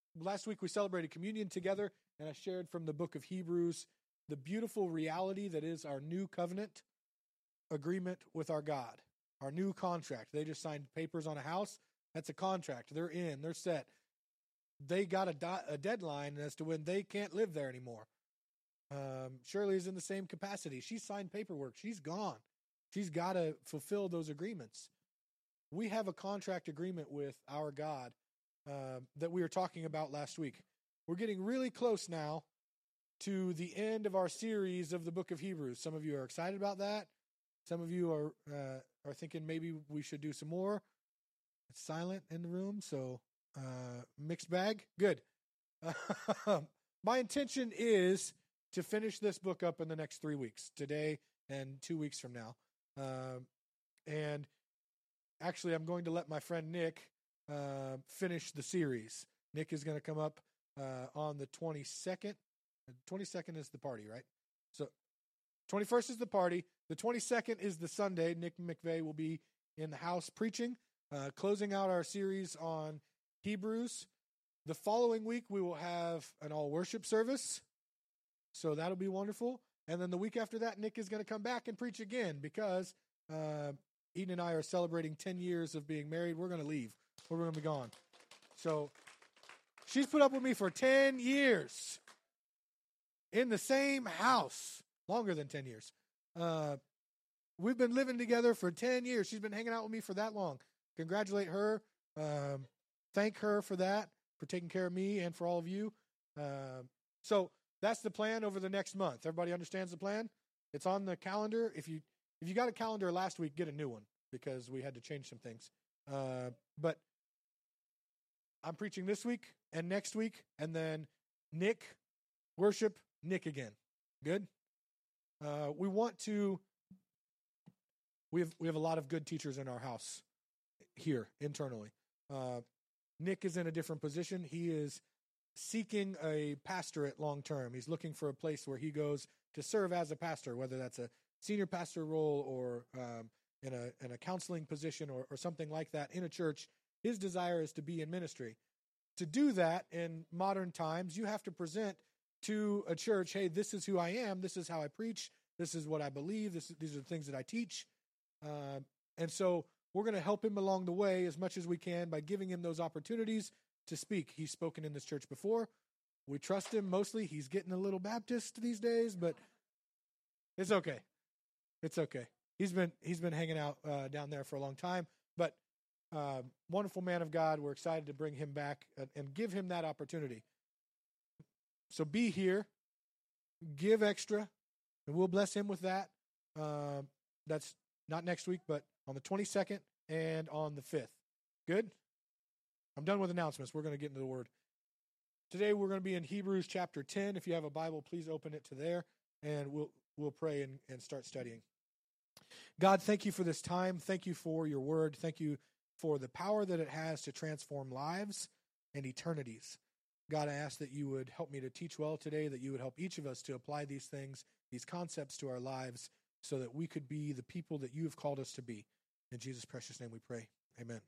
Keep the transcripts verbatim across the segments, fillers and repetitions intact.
last week we celebrated communion together, and I shared from the book of Hebrews the beautiful reality that is our new covenant agreement with our God, our new contract. They just signed papers on a house. That's a contract. They're in. They're set. They got a, di- a deadline as to when they can't live there anymore. Um, Shirley's in the same capacity. She signed paperwork. She's gone. She's got to fulfill those agreements. We have a contract agreement with our God uh, that we were talking about last week. We're getting really close now to the end of our series of the book of Hebrews. Some of you are excited about that. Some of you are uh, are thinking maybe we should do some more. It's silent in the room, so uh, mixed bag. Good. My intention is to finish this book up in the next three weeks, today and two weeks from now. Uh, and actually, I'm going to let my friend Nick uh, finish the series. Nick is going to come up uh, on the twenty-second. The twenty-second is the party, right? So twenty-first is the party. The twenty-second is the Sunday. Nick McVeigh will be in the house preaching, uh, closing out our series on Hebrews. The following week, we will have an all worship service. So that'll be wonderful. And then the week after that, Nick is going to come back and preach again because uh, Eden and I are celebrating ten years of being married. We're going to leave. We're going to be gone. So she's put up with me for ten years in the same house, longer than ten years. Uh, we've been living together for ten years. She's been hanging out with me for that long. Congratulate her. Um, thank her for that, for taking care of me and for all of you. Uh, so that's the plan over the next month. Everybody understands the plan? It's on the calendar. If you if you got a calendar last week, get a new one because we had to change some things. Uh, but I'm preaching this week and next week, and then Nick, worship, Nick again. Good? Uh, we want to, we have, we have a lot of good teachers in our house here internally. Uh, Nick is in a different position. He is seeking a pastorate long term. He's looking for a place where he goes to serve as a pastor, whether that's a senior pastor role or um, in a in a counseling position or, or something like that in a church. His desire is to be in ministry. To do that in modern times, you have to present to a church, hey, this is who I am. This is how I preach. This is what I believe. This, these are the things that I teach. Uh, and so we're going to help him along the way as much as we can by giving him those opportunities to speak. He's spoken in this church before. We trust him mostly. He's getting a little Baptist these days, but it's okay. It's okay. He's been he's been hanging out uh, down there for a long time, but uh, wonderful man of God. We're excited to bring him back and, and give him that opportunity. So be here, give extra, and we'll bless him with that. Uh, that's not next week, but on the twenty-second and on the fifth. Good? I'm done with announcements. We're going to get into the Word. Today we're going to be in Hebrews chapter ten. If you have a Bible, please open it to there, and we'll we'll pray and, and start studying. God, thank you for this time. Thank you for your Word. Thank you for the power that it has to transform lives and eternities. God, I ask that you would help me to teach well today, that you would help each of us to apply these things, these concepts to our lives, so that we could be the people that you have called us to be. In Jesus' precious name we pray. Amen.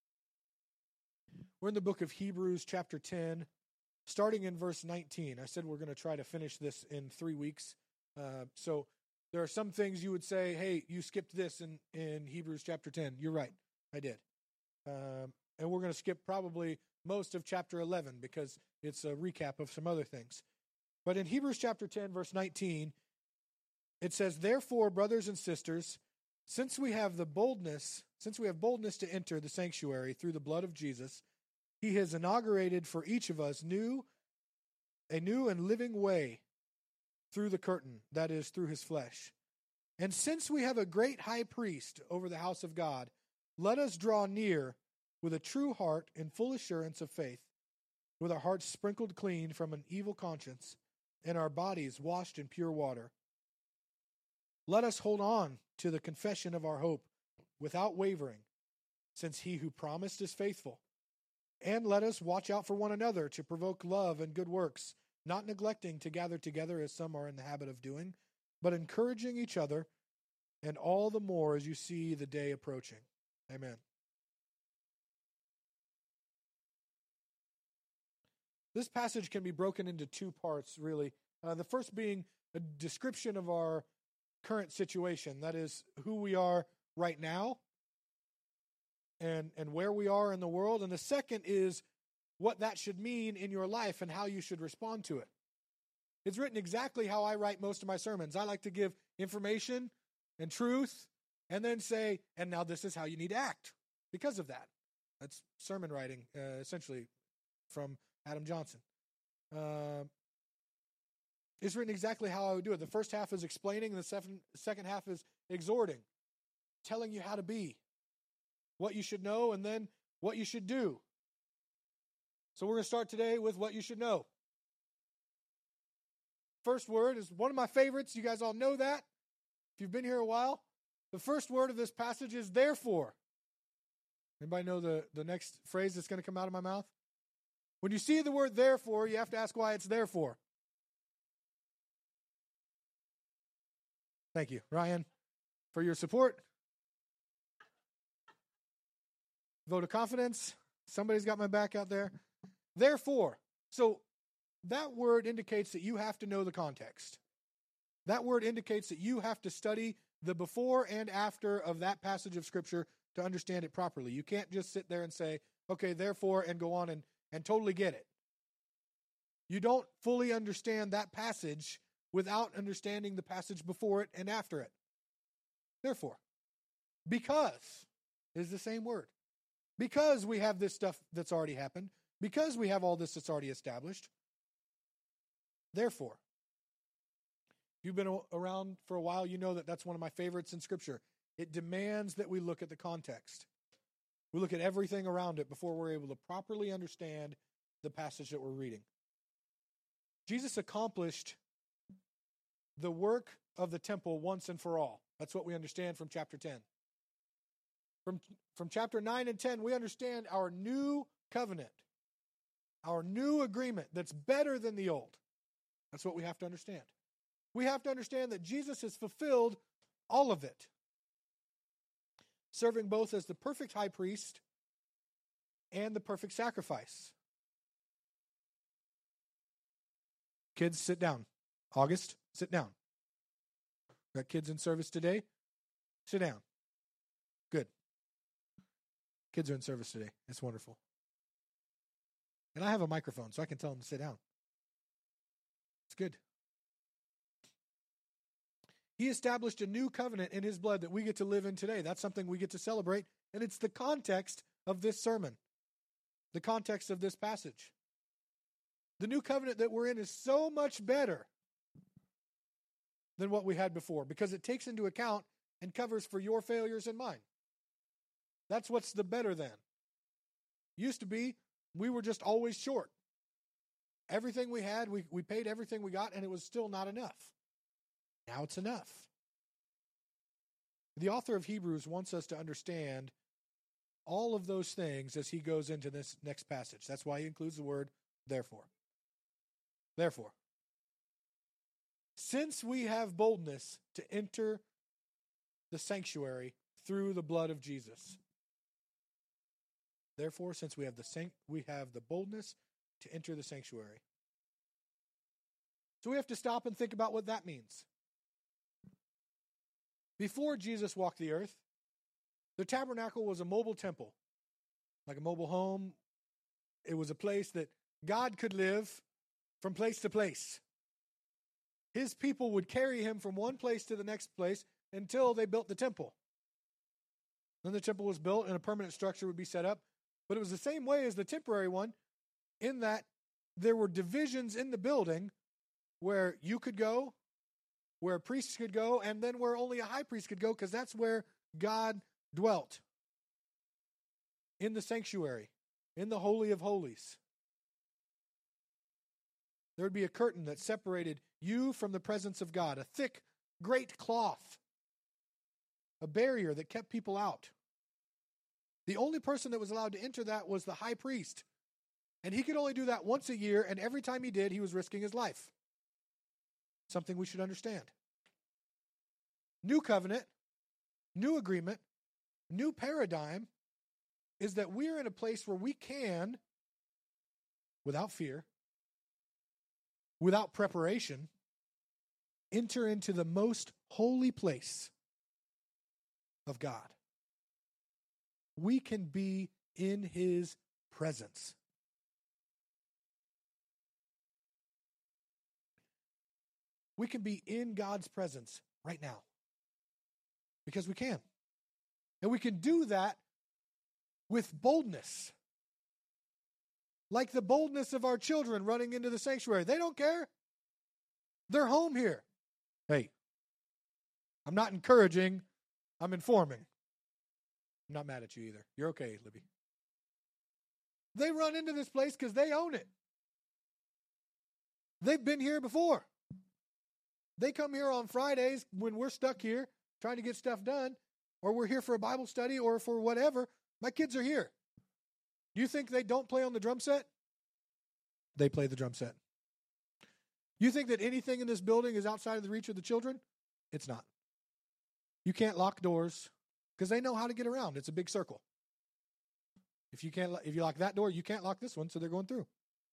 We're in the book of Hebrews, chapter ten, starting in verse nineteen. I said we're going to try to finish this in three weeks. Uh, so there are some things you would say, hey, you skipped this in, in Hebrews chapter ten. You're right. I did. Um, and we're going to skip probably most of chapter eleven because it's a recap of some other things. But in Hebrews chapter ten, verse nineteen, it says, therefore, brothers and sisters, since we have the boldness, since we have boldness to enter the sanctuary through the blood of Jesus, he has inaugurated for each of us new, a new and living way through the curtain, that is, through his flesh. And since we have a great high priest over the house of God, let us draw near with a true heart and full assurance of faith, with our hearts sprinkled clean from an evil conscience and our bodies washed in pure water. Let us hold on to the confession of our hope without wavering, since he who promised is faithful. And let us watch out for one another to provoke love and good works, not neglecting to gather together as some are in the habit of doing, but encouraging each other, and all the more as you see the day approaching. Amen. This passage can be broken into two parts, really. Uh, the first being a description of our current situation. That is, who we are right now and, and where we are in the world. And the second is what that should mean in your life and how you should respond to it. It's written exactly how I write most of my sermons. I like to give information and truth and then say, and now this is how you need to act because of that. That's sermon writing, uh, essentially, from Adam Johnson. Uh, it's written exactly how I would do it. The first half is explaining, the second, second half is exhorting, telling you how to be, what you should know, and then what you should do. So we're going to start today with what you should know. First word is one of my favorites. You guys all know that. If you've been here a while, the first word of this passage is therefore. Anybody know the, the next phrase that's going to come out of my mouth? When you see the word therefore, you have to ask why it's there for. Thank you, Ryan, for your support. Vote of confidence. Somebody's got my back out there. Therefore. So that word indicates that you have to know the context. That word indicates that you have to study the before and after of that passage of Scripture to understand it properly. You can't just sit there and say, okay, therefore, and go on and, and totally get it. You don't fully understand that passage without understanding the passage before it and after it. Therefore, because is the same word. Because we have this stuff that's already happened, because we have all this that's already established, therefore. If you've been around for a while, you know that that's one of my favorites in Scripture. It demands that we look at the context. We look at everything around it before we're able to properly understand the passage that we're reading. Jesus accomplished the work of the temple once and for all. That's what we understand from chapter ten. From, from chapter nine and ten, we understand our new covenant, our new agreement that's better than the old. That's what we have to understand. We have to understand that Jesus has fulfilled all of it, serving both as the perfect high priest and the perfect sacrifice. Kids, sit down. August, sit down. Got kids in service today? Sit down. Good. Kids are in service today. It's wonderful. And I have a microphone, so I can tell them to sit down. It's good. He established a new covenant in his blood that we get to live in today. That's something we get to celebrate, and it's the context of this sermon, the context of this passage. The new covenant that we're in is so much better than what we had before because it takes into account and covers for your failures and mine. That's what's the better than. Used to be, we were just always short. Everything we had, we, we paid everything we got, and it was still not enough. Now it's enough. The author of Hebrews wants us to understand all of those things as he goes into this next passage. That's why he includes the word therefore. Therefore, since we have boldness to enter the sanctuary through the blood of Jesus. Therefore, since we have the san- we have the boldness to enter the sanctuary. So we have to stop and think about what that means. Before Jesus walked the earth, the tabernacle was a mobile temple, like a mobile home. It was a place that God could live from place to place. His people would carry him from one place to the next place until they built the temple. Then the temple was built and a permanent structure would be set up. But it was the same way as the temporary one in that there were divisions in the building where you could go, where priests could go, and then where only a high priest could go because that's where God dwelt. In the sanctuary, in the Holy of Holies. There would be a curtain that separated you from the presence of God, a thick, great cloth, a barrier that kept people out. The only person that was allowed to enter that was the high priest. And he could only do that once a year, and every time he did, he was risking his life. Something we should understand. New covenant, new agreement, new paradigm is that we're in a place where we can, without fear, without preparation, enter into the most holy place of God. We can be in his presence. We can be in God's presence right now. Because we can. And we can do that with boldness. Like the boldness of our children running into the sanctuary. They don't care. They're home here. Hey, I'm not encouraging, I'm informing. I'm not mad at you either. You're okay, Libby. They run into this place because they own it. They've been here before. They come here on Fridays when we're stuck here trying to get stuff done, or we're here for a Bible study or for whatever. My kids are here. You think they don't play on the drum set? They play the drum set. You think that anything in this building is outside of the reach of the children? It's not. You can't lock doors because they know how to get around. It's a big circle. If you can't, if you lock that door, you can't lock this one, so they're going through.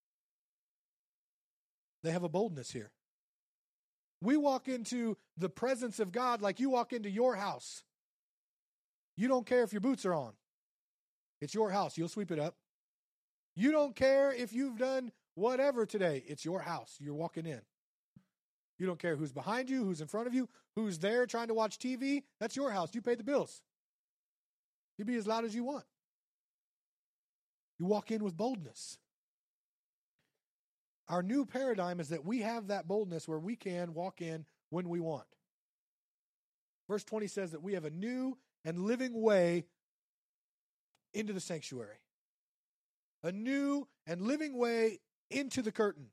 They have a boldness here. We walk into the presence of God like you walk into your house. You don't care if your boots are on. It's your house. You'll sweep it up. You don't care if you've done whatever today. It's your house. You're walking in. You don't care who's behind you, who's in front of you, who's there trying to watch T V. That's your house. You pay the bills. You be as loud as you want. You walk in with boldness. Our new paradigm is that we have that boldness where we can walk in when we want. Verse twenty says that we have a new and living way into the sanctuary. A new and living way into the curtain.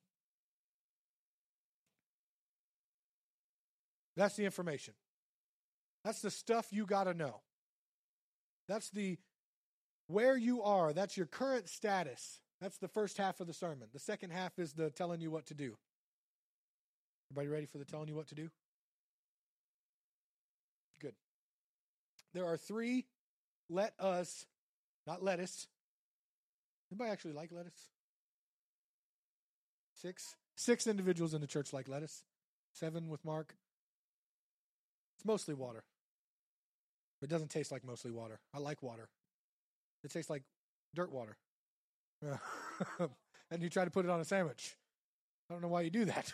That's the information. That's the stuff you got to know. That's the where you are. That's your current status. That's the first half of the sermon. The second half is the telling you what to do. Everybody ready for the telling you what to do? Good. There are three let us, not lettuce. Anybody actually like lettuce? Six? Six individuals in the church like lettuce. Seven with Mark. It's mostly water. It doesn't taste like mostly water. I like water. It tastes like dirt water. And you try to put it on a sandwich. I don't know why you do that.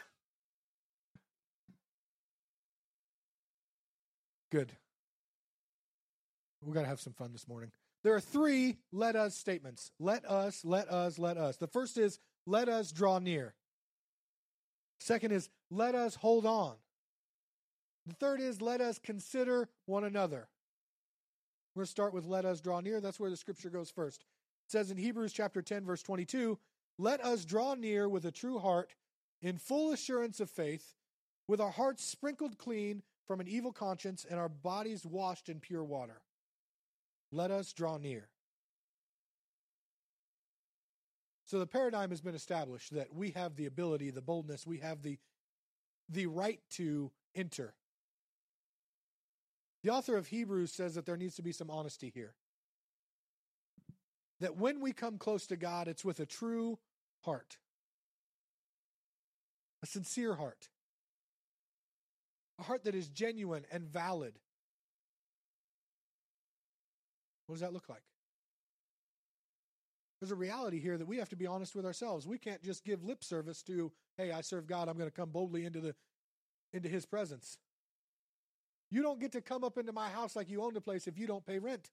Good. We've got to have some fun this morning. There are three let us statements. Let us, let us, let us. The first is let us draw near. Second is let us hold on. The third is let us consider one another. We're going to start with let us draw near. That's where the scripture goes first. It says in Hebrews chapter ten, verse twenty-two, let us draw near with a true heart in full assurance of faith, with our hearts sprinkled clean from an evil conscience and our bodies washed in pure water. Let us draw near. So the paradigm has been established that we have the ability, the boldness, we have the, the right to enter. The author of Hebrews says that there needs to be some honesty here. That when we come close to God, it's with a true heart. A sincere heart. A heart that is genuine and valid. What does that look like? There's a reality here that we have to be honest with ourselves. We can't just give lip service to, hey, I serve God, I'm going to come boldly into the into his presence. You don't get to come up into my house like you own the place if you don't pay rent.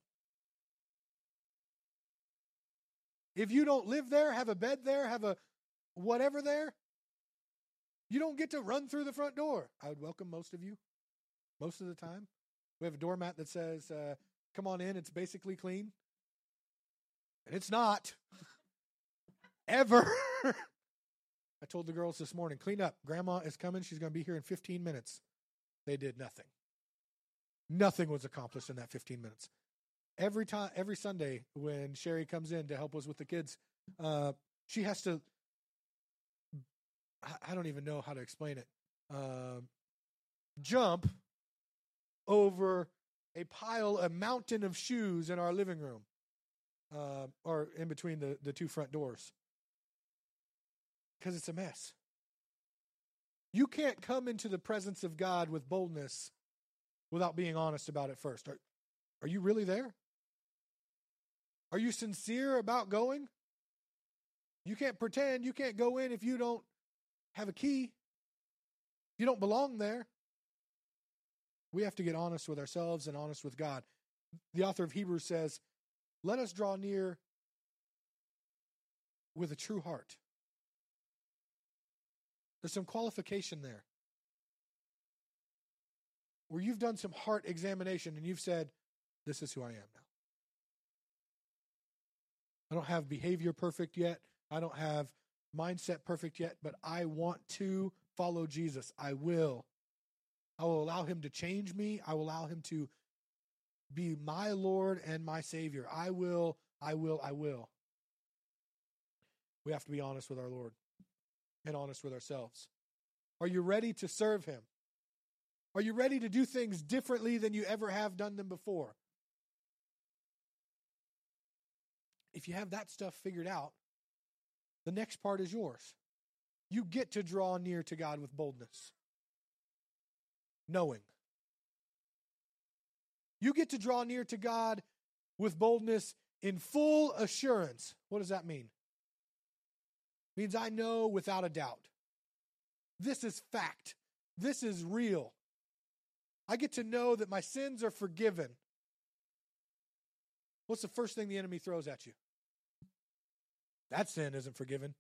If you don't live there, have a bed there, have a whatever there, you don't get to run through the front door. I would welcome most of you, most of the time. We have a doormat that says, uh, come on in, it's basically clean. And it's not. Ever. I told the girls this morning, clean up. Grandma is coming. She's going to be here in fifteen minutes. They did nothing. Nothing was accomplished in that fifteen minutes. Every time, every Sunday when Sherry comes in to help us with the kids, uh, she has to, I don't even know how to explain it, uh, jump over a pile, a mountain of shoes in our living room, uh, or in between the, the two front doors. Because it's a mess. You can't come into the presence of God with boldness without being honest about it first. Are, are you really there? Are you sincere about going? You can't pretend. You can't go in if you don't have a key. You don't belong there. We have to get honest with ourselves and honest with God. The author of Hebrews says, let us draw near with a true heart. There's some qualification there. Where you've done some heart examination and you've said, this is who I am now. I don't have behavior perfect yet. I don't have mindset perfect yet, but I want to follow Jesus. I will. I will allow him to change me. I will allow him to be my Lord and my Savior. I will, I will, I will. We have to be honest with our Lord and honest with ourselves. Are you ready to serve him? Are you ready to do things differently than you ever have done them before? If you have that stuff figured out, the next part is yours. You get to draw near to God with boldness. Knowing. You get to draw near to God with boldness in full assurance. What does that mean? It means I know without a doubt. This is fact. This is real. I get to know that my sins are forgiven. What's the first thing the enemy throws at you? That sin isn't forgiven.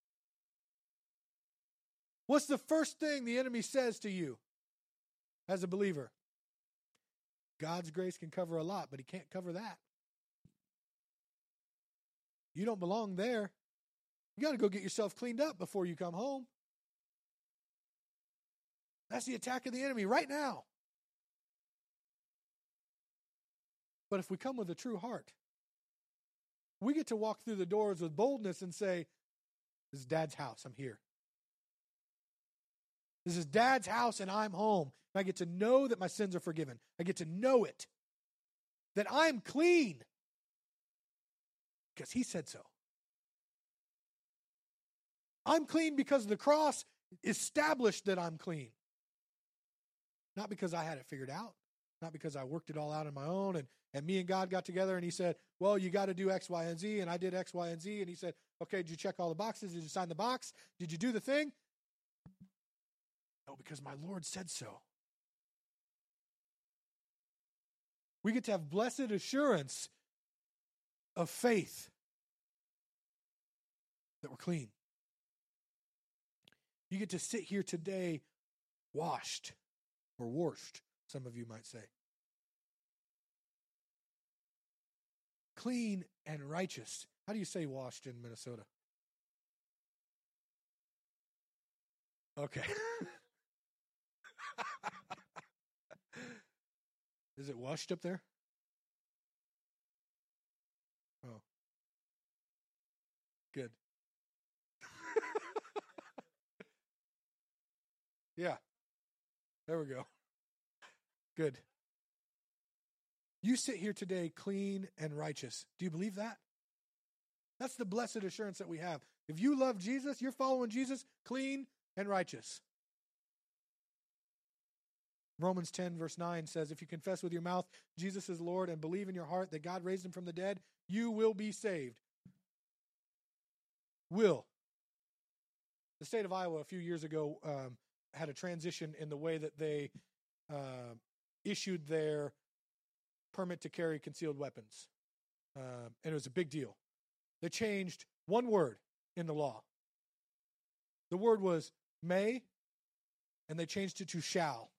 What's the first thing the enemy says to you as a believer? God's grace can cover a lot, but he can't cover that. You don't belong there. You got to go get yourself cleaned up before you come home. That's the attack of the enemy right now. But if we come with a true heart, we get to walk through the doors with boldness and say, this is Dad's house, I'm here. This is Dad's house and I'm home. And I get to know that my sins are forgiven. I get to know it. That I'm clean. Because he said so. I'm clean because the cross established that I'm clean. Not because I had it figured out. Not because I worked it all out on my own and, and me and God got together and he said, well, you got to do X, Y, and Z. And I did X, Y, and Z. And he said, okay, did you check all the boxes? Did you sign the box? Did you do the thing? No, because my Lord said so. We get to have blessed assurance of faith that we're clean. You get to sit here today washed or washed, some of you might say. Clean and righteous. How do you say washed in Minnesota? Okay. Is it washed up there? Oh. Good. Yeah. There we go. Good. You sit here today clean and righteous. Do you believe that? That's the blessed assurance that we have. If you love Jesus, you're following Jesus, clean and righteous. Romans ten verse nine says, if you confess with your mouth Jesus is Lord and believe in your heart that God raised him from the dead, you will be saved. Will. The state of Iowa a few years ago um, had a transition in the way that they uh, issued their permit to carry concealed weapons. Uh, and it was a big deal. They changed one word in the law. The word was may, and they changed it to shall.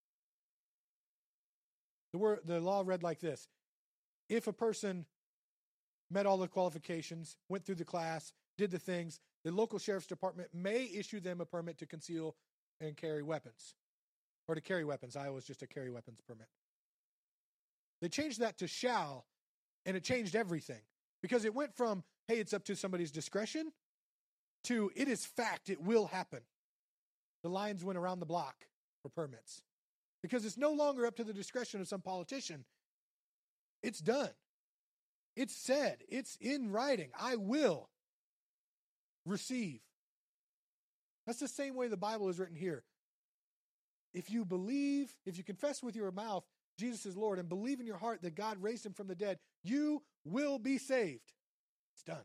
The word, the law read like this. If a person met all the qualifications, went through the class, did the things, the local sheriff's department may issue them a permit to conceal and carry weapons. Or to carry weapons. Iowa's just a carry weapons permit. They changed that to shall, and it changed everything. Because it went from, hey, it's up to somebody's discretion, to it is fact, it will happen. The lines went around the block for permits. Because it's no longer up to the discretion of some politician. It's done. It's said. It's in writing. I will receive. That's the same way the Bible is written here. If you believe, if you confess with your mouth Jesus is Lord and believe in your heart that God raised him from the dead, you will be saved. It's done.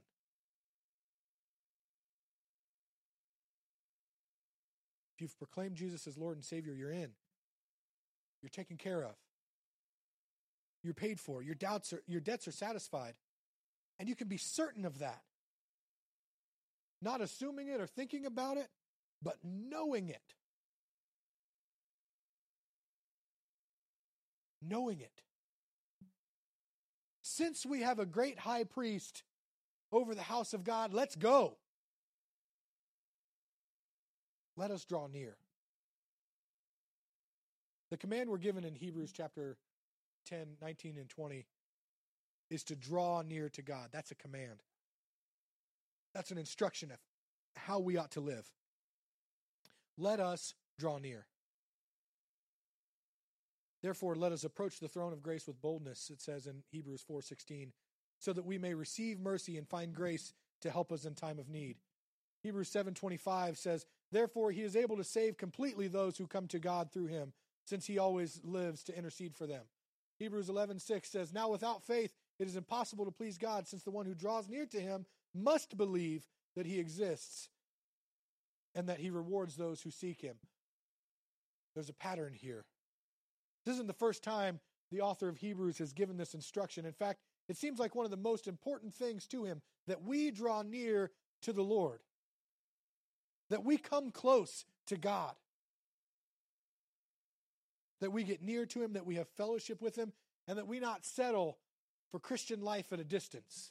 If you've proclaimed Jesus as Lord and Savior, you're in. You're taken care of. You're paid for. Your doubts are, your debts are satisfied. And you can be certain of that. Not assuming it or thinking about it, but knowing it. Knowing it. Since we have a great high priest over the house of God, let's go. Let us draw near. The command we're given in Hebrews chapter ten, nineteen, and twenty is to draw near to God. That's a command. That's an instruction of how we ought to live. Let us draw near. Therefore, let us approach the throne of grace with boldness, it says in Hebrews four sixteen, so that we may receive mercy and find grace to help us in time of need. Hebrews seven twenty-five says, therefore he is able to save completely those who come to God through him, since he always lives to intercede for them. Hebrews eleven six says, now without faith it is impossible to please God, since the one who draws near to him must believe that he exists and that he rewards those who seek him. There's a pattern here. This isn't the first time the author of Hebrews has given this instruction. In fact, it seems like one of the most important things to him that we draw near to the Lord, that we come close to God, that we get near to him, that we have fellowship with him, and that we not settle for Christian life at a distance,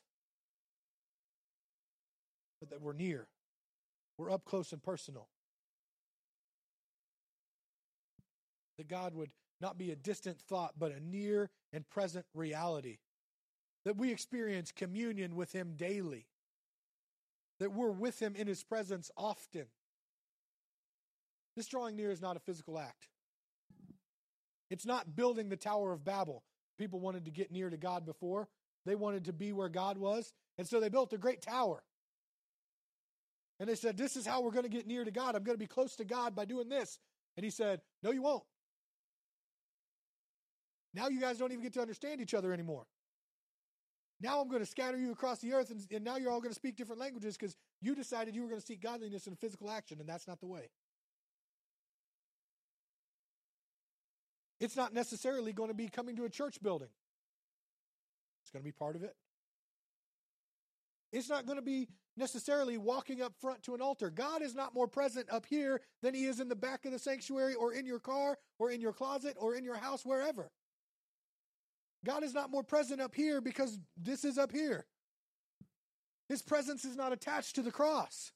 but that we're near. We're up close and personal. That God would not be a distant thought, but a near and present reality. That we experience communion with him daily. That we're with him in his presence often. This drawing near is not a physical act. It's not building the Tower of Babel. People wanted to get near to God before. They wanted to be where God was. And so they built a great tower. And they said, this is how we're going to get near to God. I'm going to be close to God by doing this. And he said, no, you won't. Now you guys don't even get to understand each other anymore. Now I'm going to scatter you across the earth, and, and now you're all going to speak different languages because you decided you were going to seek godliness in physical action, and that's not the way. It's not necessarily going to be coming to a church building. It's going to be part of it. It's not going to be necessarily walking up front to an altar. God is not more present up here than he is in the back of the sanctuary or in your car or in your closet or in your house, wherever. God is not more present up here because this is up here. His presence is not attached to the cross.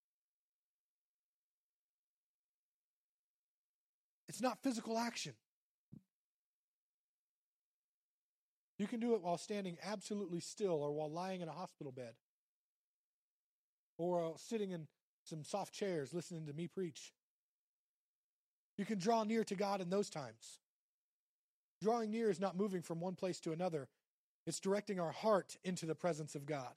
It's not physical action. You can do it while standing absolutely still or while lying in a hospital bed or sitting in some soft chairs listening to me preach. You can draw near to God in those times. Drawing near is not moving from one place to another. It's directing our heart into the presence of God.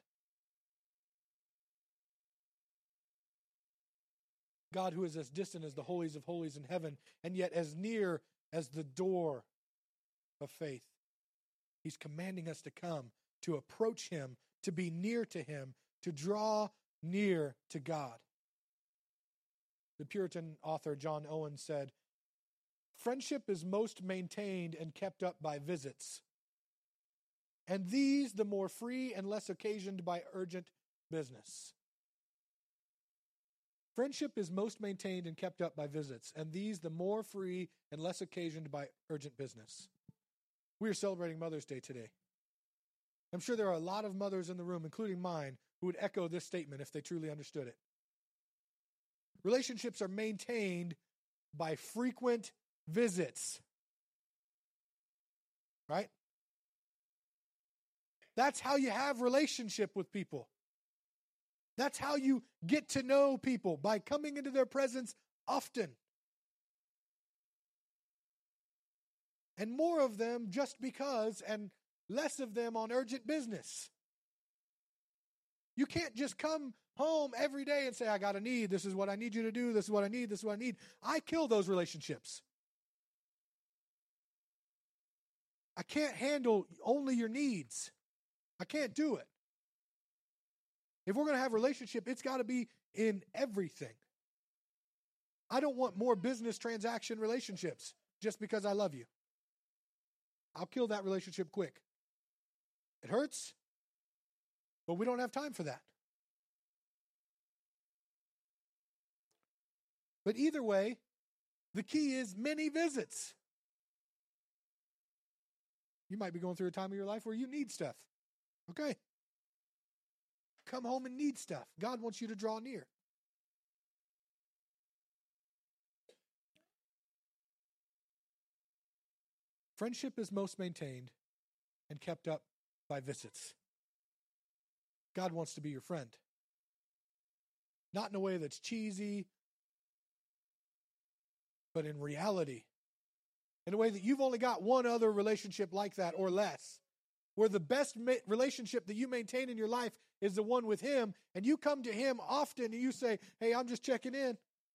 God who is as distant as the holies of holies in heaven, and yet as near as the door of faith. He's commanding us to come, to approach him, to be near to him, to draw near to God. The Puritan author John Owen said, friendship is most maintained and kept up by visits, and these the more free and less occasioned by urgent business. Friendship is most maintained and kept up by visits, and these the more free and less occasioned by urgent business. We are celebrating Mother's Day today. I'm sure there are a lot of mothers in the room, including mine, who would echo this statement if they truly understood it. Relationships are maintained by frequent visits. Right? That's how you have relationship with people. That's how you get to know people, by coming into their presence often. And more of them just because, and less of them on urgent business. You can't just come home every day and say, I got a need. This is what I need you to do. This is what I need. This is what I need. I kill those relationships. I can't handle only your needs. I can't do it. If we're going to have a relationship, it's got to be in everything. I don't want more business transaction relationships just because I love you. I'll kill that relationship quick. It hurts, but we don't have time for that. But either way, the key is many visits. You might be going through a time of your life where you need stuff. Okay. Come home and need stuff. God wants you to draw near. Friendship is most maintained and kept up by visits. God wants to be your friend. Not in a way that's cheesy, but in reality. In a way that you've only got one other relationship like that or less. Where the best ma- relationship that you maintain in your life is the one with Him, and you come to Him often and you say, hey, I'm just checking in.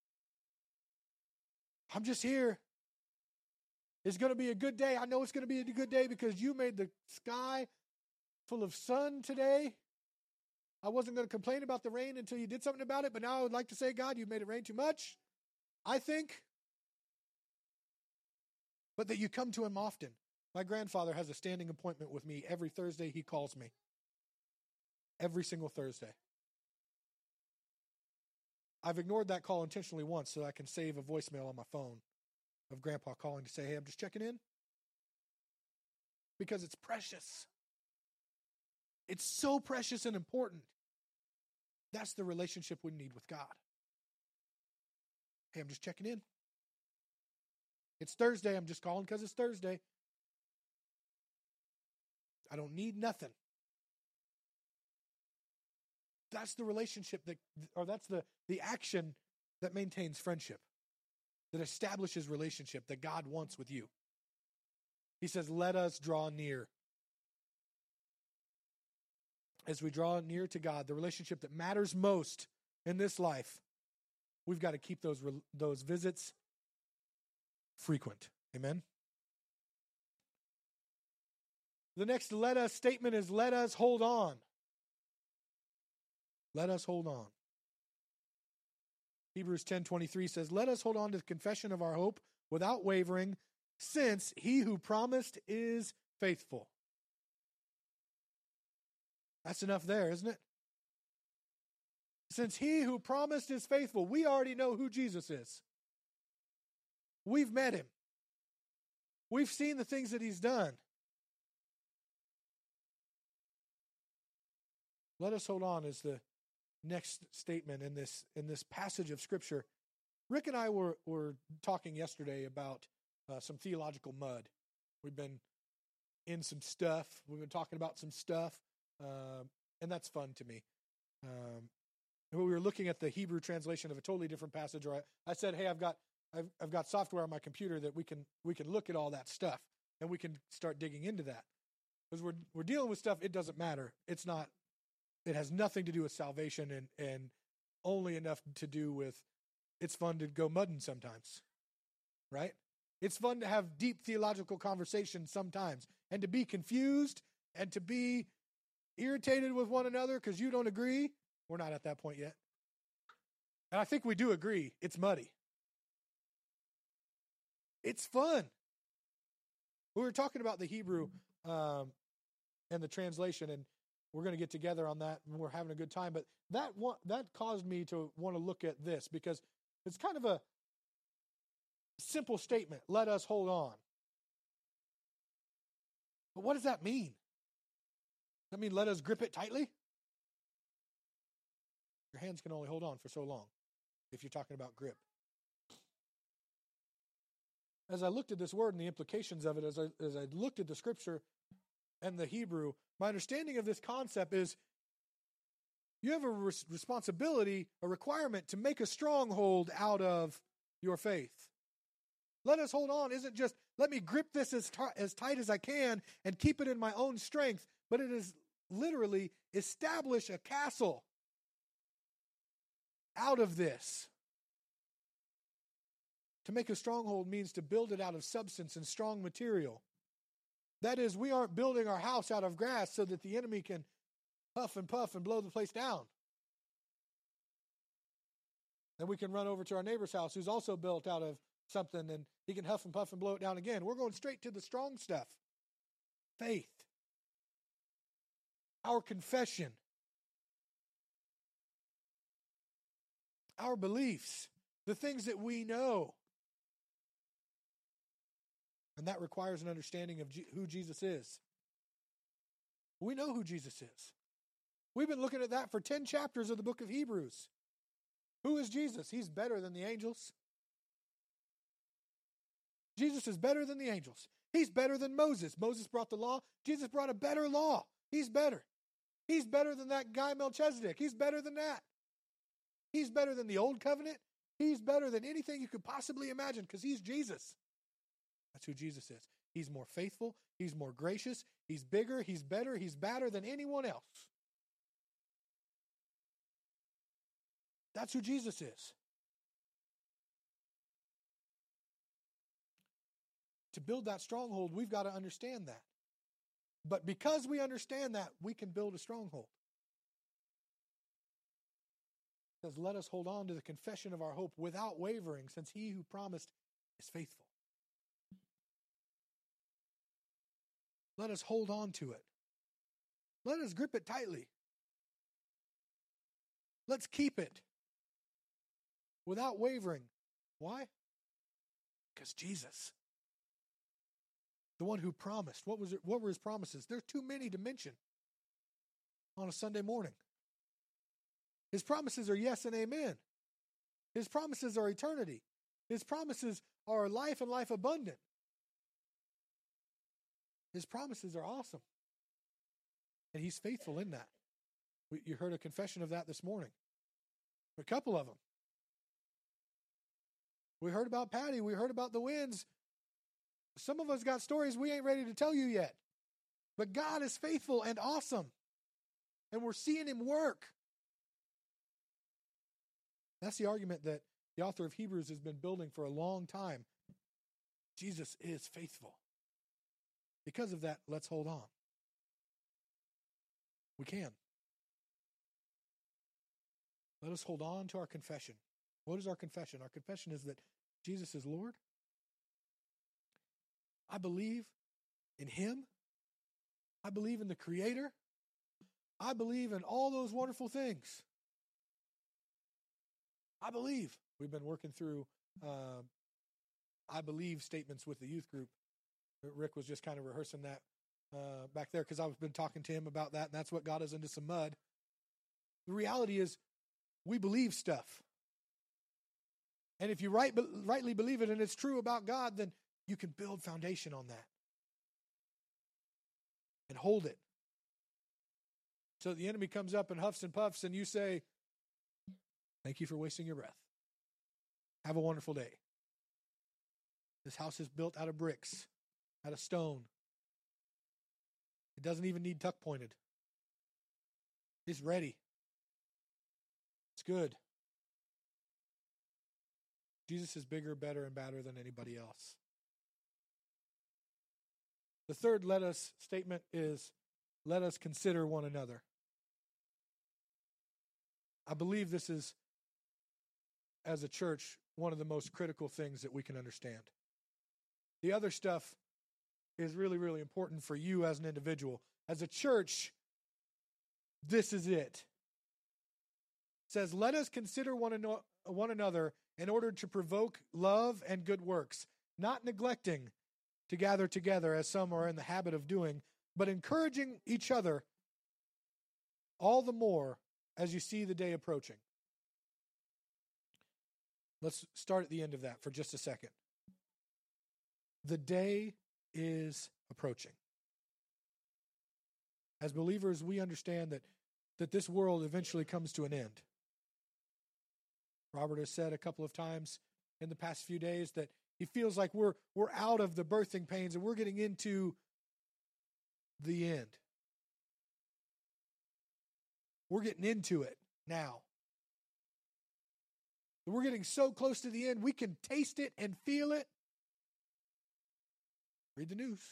I'm just here. It's going to be a good day. I know it's going to be a good day because you made the sky full of sun today. I wasn't going to complain about the rain until you did something about it, but now I would like to say, God, you made it rain too much, I think. But that you come to Him often. My grandfather has a standing appointment with me every Thursday. He calls me. Every single Thursday. I've ignored that call intentionally once so I can save a voicemail on my phone of Grandpa calling to say, hey, I'm just checking in. Because it's precious. It's so precious and important. That's the relationship we need with God. Hey, I'm just checking in. It's Thursday. I'm just calling because it's Thursday. I don't need nothing. That's the relationship that, or that's the, the action that maintains friendship, that establishes relationship that God wants with you. He says, let us draw near. As we draw near to God, the relationship that matters most in this life, we've got to keep those, those visits frequent. Amen? The next let us statement is let us hold on. Let us hold on. Hebrews ten twenty-three says, let us hold on to the confession of our hope without wavering, since He who promised is faithful. That's enough there, isn't it? Since He who promised is faithful, we already know who Jesus is. We've met Him. We've seen the things that He's done. Let us hold on is the next statement in this in this passage of Scripture. Rick and I were, were talking yesterday about uh, some theological mud. We've been in some stuff. We've been talking about some stuff, uh, and that's fun to me. Um, we were looking at the Hebrew translation of a totally different passage. Or I, I said, "Hey, I've got I've, I've got software on my computer that we can we can look at all that stuff, and we can start digging into that because we're we're dealing with stuff. It doesn't matter. It's not." It has nothing to do with salvation and, and only enough to do with it's fun to go mudding sometimes, right? It's fun to have deep theological conversations sometimes and to be confused and to be irritated with one another because you don't agree. We're not at that point yet. And I think we do agree. It's muddy. It's fun. We were talking about the Hebrew um, and the translation, and we're going to get together on that, and we're having a good time. But that one, that caused me to want to look at this because it's kind of a simple statement. Let us hold on. But what does that mean? Does that mean let us grip it tightly? Your hands can only hold on for so long if you're talking about grip. As I looked at this word and the implications of it, as I, as I looked at the Scripture and the Hebrew, my understanding of this concept is you have a res- responsibility, a requirement to make a stronghold out of your faith. Let us hold on isn't just let me grip this as, t- as tight as I can and keep it in my own strength, but it is literally establish a castle. out of this. To make a stronghold means to build it out of substance and strong material. That is, we aren't building our house out of grass so that the enemy can huff and puff and blow the place down. And we can run over to our neighbor's house who's also built out of something and he can huff and puff and blow it down again. We're going straight to the strong stuff. Faith. Our confession. Our beliefs. The things that we know. And that requires an understanding of G- who Jesus is. We know who Jesus is. We've been looking at that for ten chapters of the book of Hebrews. Who is Jesus? He's better than the angels. Jesus is better than the angels. He's better than Moses. Moses brought the law. Jesus brought a better law. He's better. He's better than that guy Melchizedek. He's better than that. He's better than the old covenant. He's better than anything you could possibly imagine because he's Jesus. That's who Jesus is. He's more faithful. He's more gracious. He's bigger. He's better. He's badder than anyone else. That's who Jesus is. To build that stronghold, we've got to understand that. But because we understand that, we can build a stronghold. It says, let us hold on to the confession of our hope without wavering, since he who promised is faithful. Let us hold on to it. Let us grip it tightly. Let's keep it without wavering. Why? Because Jesus, the one who promised, what was it? What were his promises? There's too many to mention on a Sunday morning. His promises are yes and amen. His promises are eternity. His promises are life and life abundant. His promises are awesome. And he's faithful in that. We, you heard a confession of that this morning. A couple of them. We heard about Patty. We heard about the winds. Some of us got stories we ain't ready to tell you yet. But God is faithful and awesome. And we're seeing him work. That's the argument that the author of Hebrews has been building for a long time. Jesus is faithful. Because of that, let's hold on. We can. Let us hold on to our confession. What is our confession? Our confession is that Jesus is Lord. I believe in him. I believe in the Creator. I believe in all those wonderful things. I believe. We've been working through uh, I believe statements with the youth group. Rick was just kind of rehearsing that uh, back there because I've been talking to him about that, and that's what got us into some mud. The reality is we believe stuff. And if you right, rightly believe it and it's true about God, then you can build foundation on that and hold it. So the enemy comes up and huffs and puffs and you say, thank you for wasting your breath. Have a wonderful day. This house is built out of bricks, out of stone. It doesn't even need tuck pointed. It's ready. It's good. Jesus is bigger, better, and badder than anybody else. The third let us statement is, let us consider one another. I believe this is, as a church, one of the most critical things that we can understand. The other stuff is really, really important for you as an individual. As a church, this is it. It says, let us consider one, ano- one another in order to provoke love and good works, not neglecting to gather together as some are in the habit of doing, but encouraging each other all the more as you see the day approaching. Let's start at the end of that for just a second. The day is approaching. As believers, we understand that, that this world eventually comes to an end. Robert has said a couple of times in the past few days that he feels like we're we're out of the birthing pains and we're getting into the end. We're getting into it now. We're getting so close to the end, we can taste it and feel it. Read the news.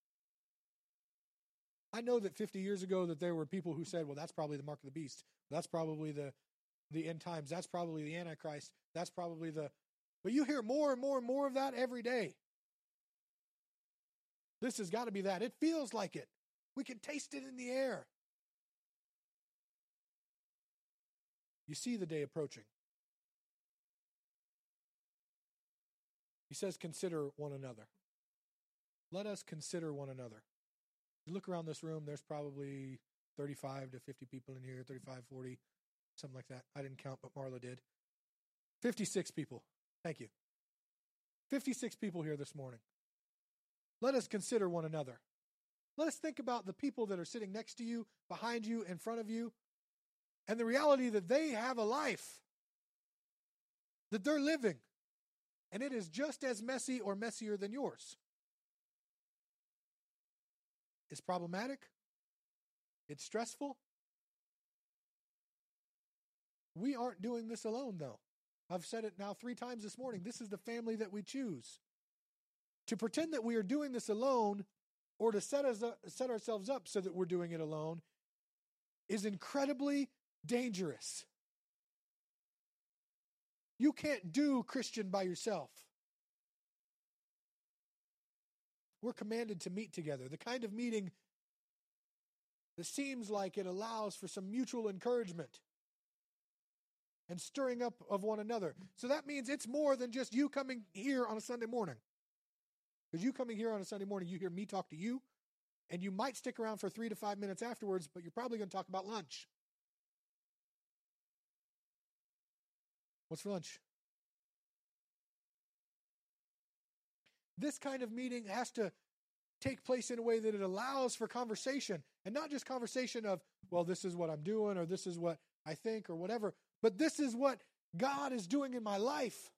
I know that fifty years ago that there were people who said, well, that's probably the mark of the beast. That's probably the, the end times. That's probably the Antichrist. That's probably the... But you hear more and more and more of that every day. This has got to be that. It feels like it. We can taste it in the air. You see the day approaching. He says, consider one another. Let us consider one another. You look around this room, there's probably thirty-five to fifty people in here, thirty-five, forty, something like that. I didn't count, but Marla did. fifty-six people. Thank you. fifty-six people here this morning. Let us consider one another. Let us think about the people that are sitting next to you, behind you, in front of you, and the reality that they have a life, that they're living, and it is just as messy or messier than yours. It's problematic. It's stressful. We aren't doing this alone, though. I've said it now three times this morning. This is the family that we choose. To pretend that we are doing this alone or to set us up, set ourselves up so that we're doing it alone is incredibly dangerous. You can't do Christian by yourself. We're commanded to meet together. The kind of meeting that seems like it allows for some mutual encouragement and stirring up of one another. So that means it's more than just you coming here on a Sunday morning. Because you coming here on a Sunday morning, you hear me talk to you, and you might stick around for three to five minutes afterwards, but you're probably going to talk about lunch. What's for lunch? This kind of meeting has to take place in a way that it allows for conversation, and not just conversation of, well, this is what I'm doing, or this is what I think, or whatever, but this is what God is doing in my life.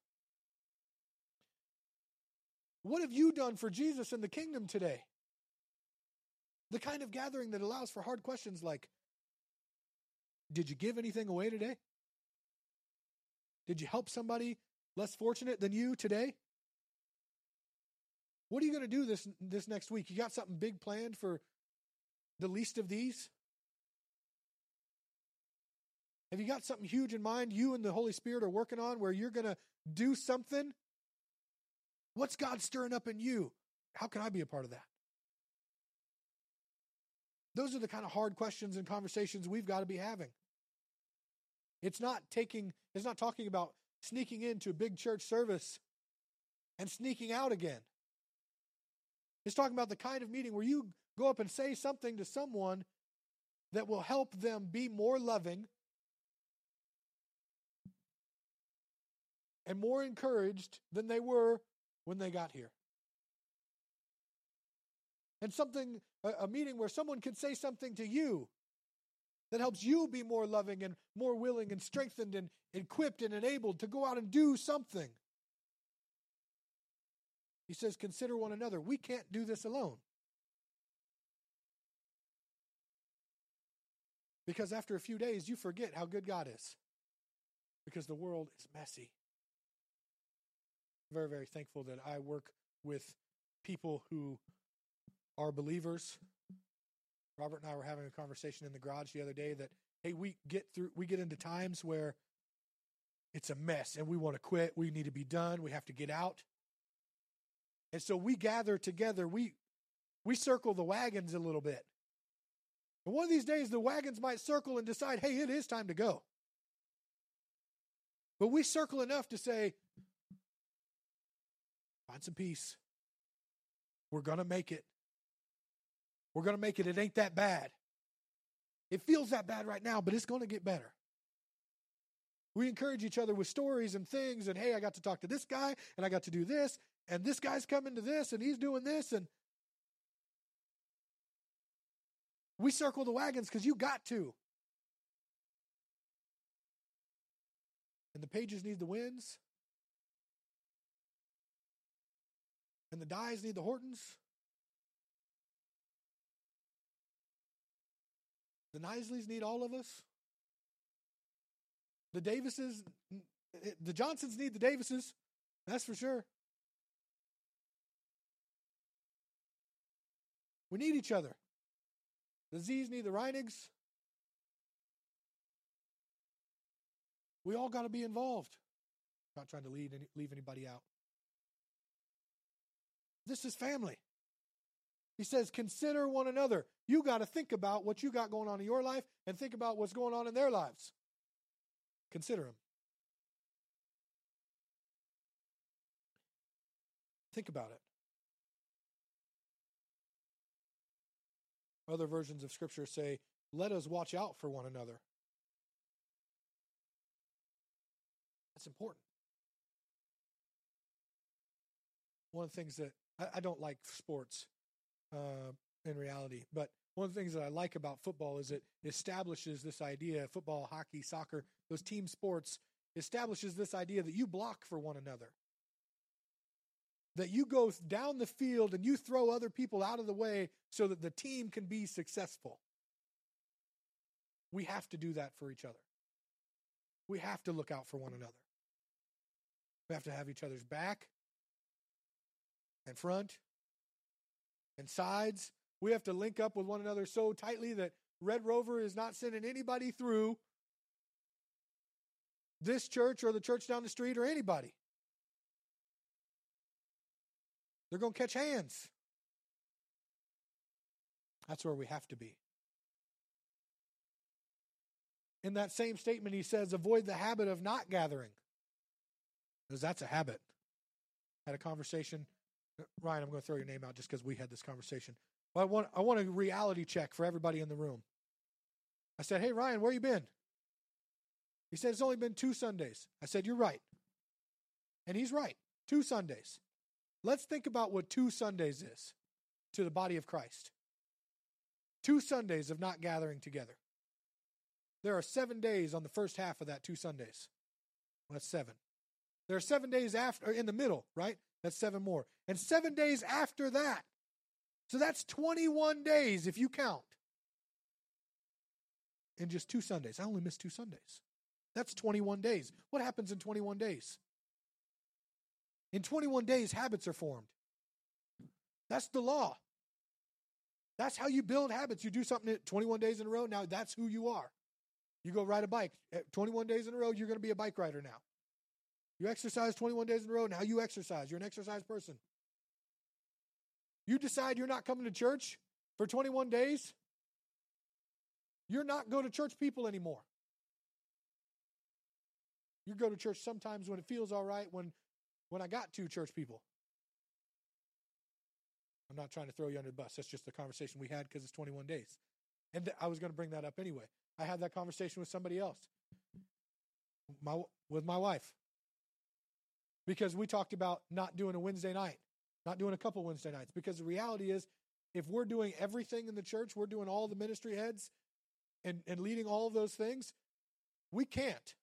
What have you done for Jesus in the kingdom today? The kind of gathering that allows for hard questions like, did you give anything away today? Did you help somebody less fortunate than you today? What are you going to do this, this next week? You got something big planned for the least of these? Have you got something huge in mind you and the Holy Spirit are working on where you're going to do something? What's God stirring up in you? How can I be a part of that? Those are the kind of hard questions and conversations we've got to be having. It's not taking, it's not talking about sneaking into a big church service and sneaking out again. It's talking about the kind of meeting where you go up and say something to someone that will help them be more loving and more encouraged than they were when they got here. And something, a, a meeting where someone can say something to you that helps you be more loving and more willing and strengthened and equipped and enabled to go out and do something. He says, consider one another. We can't do this alone. Because after a few days, you forget how good God is. Because the world is messy. Very, very thankful that I work with people who are believers. Robert and I were having a conversation in the garage the other day that, hey, we get through, we get into times where it's a mess and we want to quit. We need to be done. We have to get out. And so we gather together. We we circle the wagons a little bit. And one of these days, the wagons might circle and decide, hey, it is time to go. But we circle enough to say, find some peace. We're going to make it. We're going to make it. It ain't that bad. It feels that bad right now, but it's going to get better. We encourage each other with stories and things, and hey, I got to talk to this guy, and I got to do this, and this guy's coming to this, and he's doing this, and we circle the wagons because you got to. And the pages need the winds, and the Dyes need the Hortons. The Knisleys need all of us. The Davises The Johnsons need the Davises. That's for sure. We need each other. The Z's need the Reinigs. We all got to be involved. Not trying to lead any, leave anybody out. This is family. He says, consider one another. You got to think about what you got going on in your life and think about what's going on in their lives. Consider them. Think about it. Other versions of Scripture say, let us watch out for one another. That's important. One of the things that, I, I don't like sports uh, in reality, but one of the things that I like about football is it establishes this idea, football, hockey, soccer, those team sports, establishes this idea that you block for one another. That you go down the field and you throw other people out of the way so that the team can be successful. We have to do that for each other. We have to look out for one another. We have to have each other's back and front and sides. We have to link up with one another so tightly that Red Rover is not sending anybody through this church or the church down the street or anybody. They're going to catch hands. That's where we have to be. In that same statement, he says, avoid the habit of not gathering. Because that's a habit. Had a conversation. Ryan, I'm going to throw your name out just because we had this conversation. But I want, I want a reality check for everybody in the room. I said, hey, Ryan, where you been? He said, it's only been two Sundays. I said, you're right. And he's right. Two Sundays. Let's think about what two Sundays is to the body of Christ. Two Sundays of not gathering together. There are seven days on the first half of that two Sundays. Well, that's seven. There are seven days after, in the middle, right? That's seven more. And seven days after that. So that's twenty-one days if you count. In just two Sundays. I only missed two Sundays. That's twenty-one days. What happens in twenty-one days? In twenty-one days, habits are formed. That's the law. That's how you build habits. You do something twenty-one days in a row, now that's who you are. You go ride a bike. twenty-one days in a row, you're going to be a bike rider now. You exercise twenty-one days in a row, now you exercise. You're an exercise person. You decide you're not coming to church for twenty-one days, you're not go to church people anymore. You go to church sometimes when it feels all right, when, when I got two church people. I'm not trying to throw you under the bus. That's just the conversation we had because it's twenty-one days. And th- I was going to bring that up anyway. I had that conversation with somebody else, my, with my wife. Because we talked about not doing a Wednesday night, not doing a couple Wednesday nights. Because the reality is, if we're doing everything in the church, we're doing all the ministry heads and, and leading all of those things, we can't.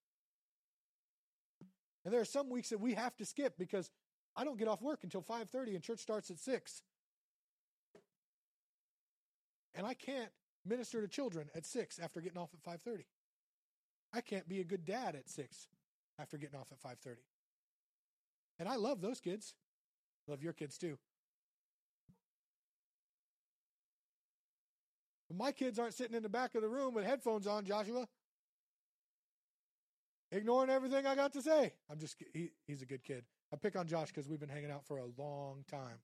And there are some weeks that we have to skip because I don't get off work until five thirty and church starts at six. And I can't minister to children at six after getting off at five thirty. I can't be a good dad at six after getting off at five thirty. And I love those kids. Love your kids too. But my kids aren't sitting in the back of the room with headphones on, Joshua, ignoring everything I got to say. I'm just, he, he's a good kid. I pick on Josh because we've been hanging out for a long time.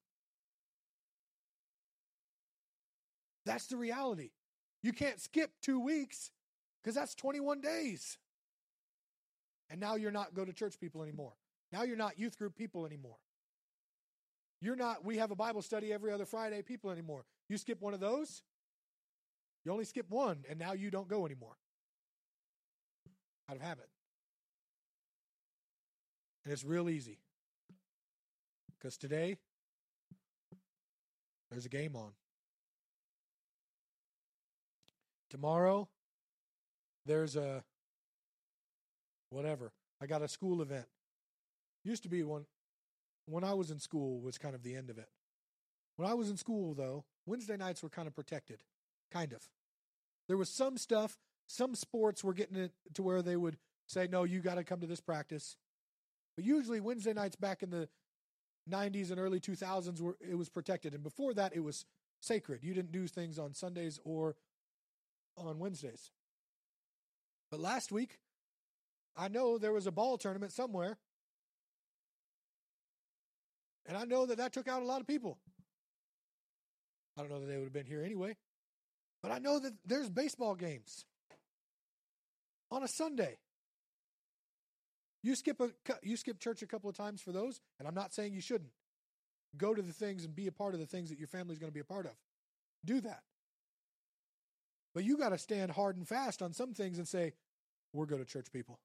That's the reality. You can't skip two weeks because that's twenty-one days. And now you're not go to church people anymore. Now you're not youth group people anymore. You're not, we have a Bible study every other Friday people anymore. You skip one of those, you only skip one, and now you don't go anymore. Out of habit. And it's real easy. Because today, there's a game on. Tomorrow, there's a whatever. I got a school event. Used to be when, when I was in school was kind of the end of it. When I was in school, though, Wednesday nights were kind of protected. Kind of. There was some stuff, some sports were getting it to where they would say, no, you got to come to this practice. But usually Wednesday nights back in the nineties and early two thousands, were, it was protected. And before that, it was sacred. You didn't do things on Sundays or on Wednesdays. But last week, I know there was a ball tournament somewhere. And I know that that took out a lot of people. I don't know that they would have been here anyway. But I know that there's baseball games on a Sunday. You skip a you skip church a couple of times for those, and I'm not saying you shouldn't. Go to the things and be a part of the things that your family's going to be a part of. Do that. But you got to stand hard and fast on some things and say, we're go to church people.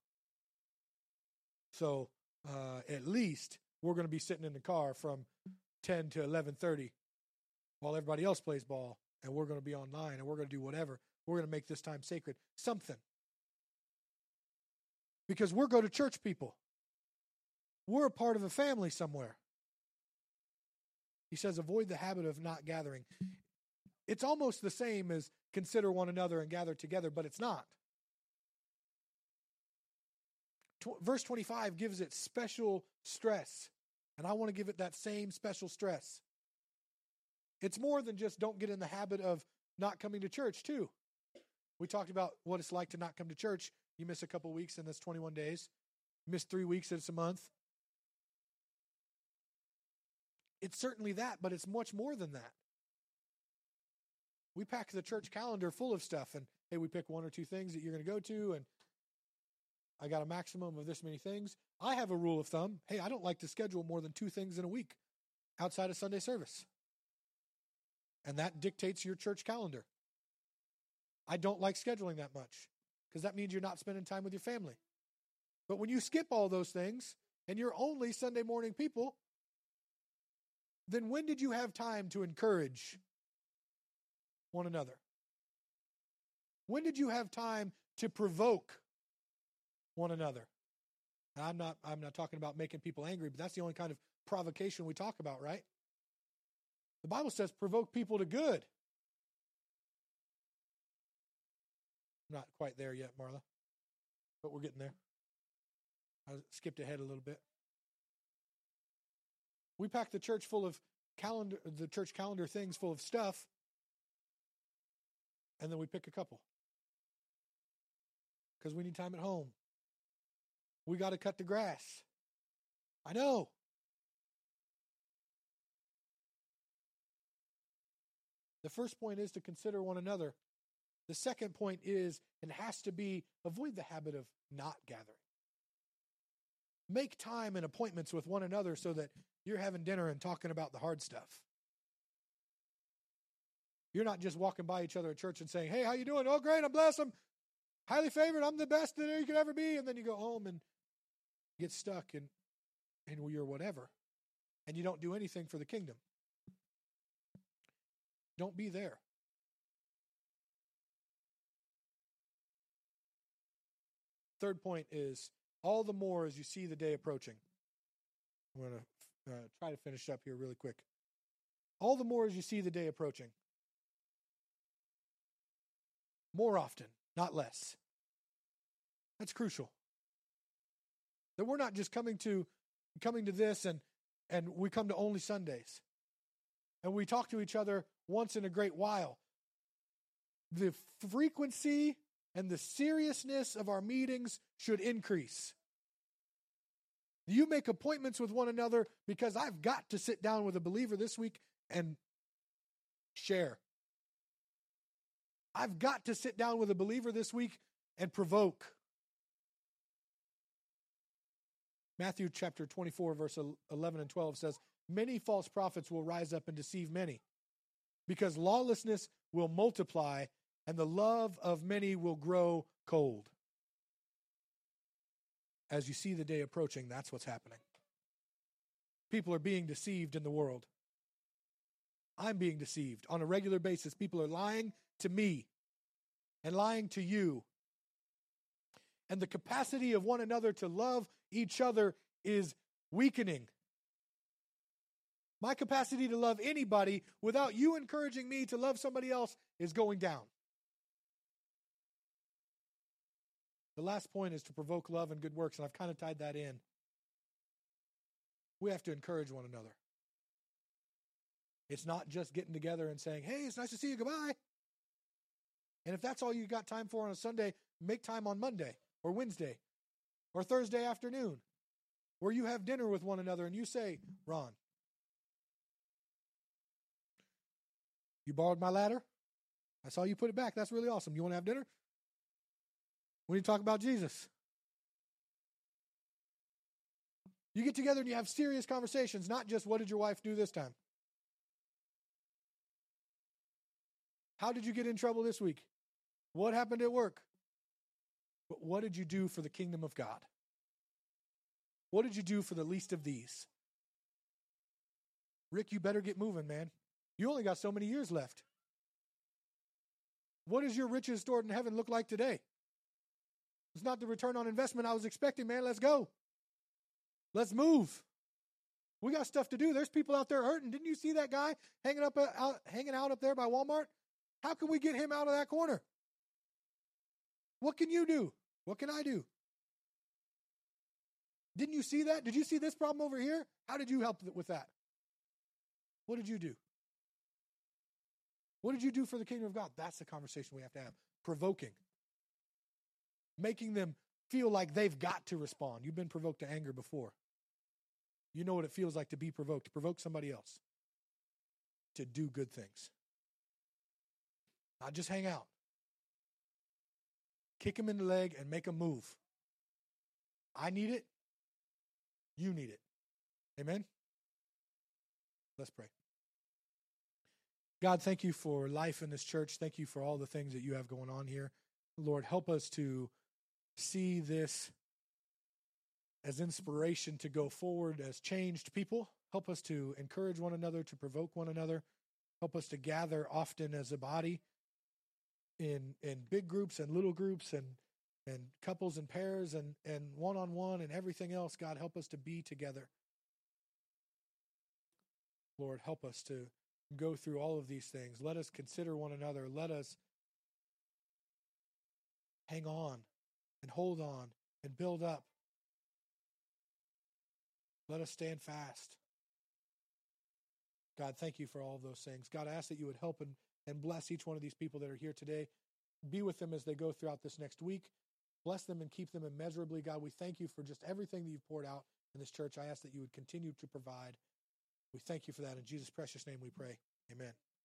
So uh, at least we're going to be sitting in the car from ten to eleven thirty while everybody else plays ball, and we're going to be online, and we're going to do whatever. We're going to make this time sacred. Something. Because we're go to church people. We're a part of a family somewhere. He says, avoid the habit of not gathering. It's almost the same as consider one another and gather together, but it's not. Tw- verse twenty-five gives it special stress, and I want to give it that same special stress. It's more than just don't get in the habit of not coming to church, too. We talked about what it's like to not come to church. You miss a couple weeks, and that's twenty-one days. You miss three weeks, it's a month. It's certainly that, but it's much more than that. We pack the church calendar full of stuff, and hey, we pick one or two things that you're going to go to, and I got a maximum of this many things. I have a rule of thumb. Hey, I don't like to schedule more than two things in a week outside of Sunday service. And that dictates your church calendar. I don't like scheduling that much because that means you're not spending time with your family. But when you skip all those things and you're only Sunday morning people, then when did you have time to encourage one another? When did you have time to provoke one another? And I'm not I'm not talking about making people angry, but that's the only kind of provocation we talk about, right? The Bible says provoke people to good. I'm not quite there yet, Marla, but we're getting there. I skipped ahead a little bit. We pack the church full of calendar, the church calendar things full of stuff, and then we pick a couple because we need time at home. We got to cut the grass. I know. The first point is to consider one another. The second point is, and has to be, avoid the habit of not gathering. Make time and appointments with one another so that you're having dinner and talking about the hard stuff. You're not just walking by each other at church and saying, hey, how you doing? Oh, great, I'm blessed. I'm highly favored. I'm the best that you could ever be. And then you go home and get stuck in, in your whatever. And you don't do anything for the kingdom. Don't be there. Third point is, all the more as you see the day approaching. I'm going to uh, try to finish up here really quick. All the more as you see the day approaching. More often, not less. That's crucial. That we're not just coming to coming to this and, and we come to only Sundays. And we talk to each other once in a great while. The frequency and the seriousness of our meetings should increase. You make appointments with one another because I've got to sit down with a believer this week and share. I've got to sit down with a believer this week and provoke. Matthew chapter twenty-four, verse eleven and twelve says, many false prophets will rise up and deceive many, because lawlessness will multiply and the love of many will grow cold. As you see the day approaching, that's what's happening. People are being deceived in the world. I'm being deceived on a regular basis. People are lying to me and lying to you. And the capacity of one another to love each other is weakening. My capacity to love anybody without you encouraging me to love somebody else is going down. The last point is to provoke love and good works, and I've kind of tied that in. We have to encourage one another. It's not just getting together and saying, hey, it's nice to see you, goodbye. And if that's all you got time for on a Sunday, make time on Monday or Wednesday or Thursday afternoon where you have dinner with one another and you say, Ron, you borrowed my ladder? I saw you put it back. That's really awesome. You want to have dinner? We need to talk about Jesus. You get together and you have serious conversations, not just what did your wife do this time? How did you get in trouble this week? What happened at work? But what did you do for the kingdom of God? What did you do for the least of these? Rick, you better get moving, man. You only got so many years left. What does your riches stored in heaven look like today? It's not the return on investment I was expecting, man. Let's go. Let's move. We got stuff to do. There's people out there hurting. Didn't you see that guy hanging up uh, out, hanging out up there by Walmart? How can we get him out of that corner? What can you do? What can I do? Didn't you see that? Did you see this problem over here? How did you help with that? What did you do? What did you do for the kingdom of God? That's the conversation we have to have. Provoking. Making them feel like they've got to respond. You've been provoked to anger before. You know what it feels like to be provoked, to provoke somebody else to do good things. Not just hang out. Kick them in the leg and make them move. I need it. You need it. Amen? Let's pray. God, thank you for life in this church. Thank you for all the things that you have going on here. Lord, help us to see this as inspiration to go forward as changed people. Help us to encourage one another, to provoke one another. Help us to gather often as a body in in big groups and little groups and and couples and pairs and, and one-on-one and everything else. God, help us to be together. Lord, help us to go through all of these things. Let us consider one another. Let us hang on and hold on and build up. Let us stand fast. God, thank you for all of those things. God, I ask that you would help and, and bless each one of these people that are here today. Be with them as they go throughout this next week. Bless them and keep them immeasurably. God, we thank you for just everything that you've poured out in this church. I ask that you would continue to provide. We thank you for that. In Jesus' precious name we pray. Amen.